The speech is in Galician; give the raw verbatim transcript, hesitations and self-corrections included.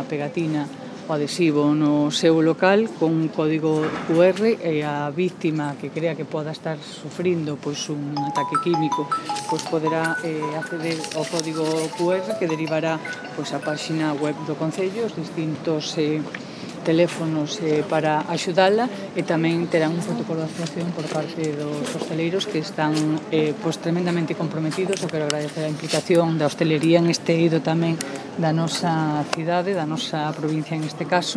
pegatina o adhesivo no seu local con un código cu erre e a víctima que crea que poda estar sufrindo pois un ataque químico pois poderá eh, acceder ao código cu erre que derivará pois a páxina web do Concello, os distintos eh, teléfonos eh, para axudala e tamén terán un protocolo de actuación por parte dos hosteleiros que están eh, pois tremendamente comprometidos. Eu quero agradecer a implicación da hostelería en este eido tamén da nosa cidade, da nosa provincia en este caso.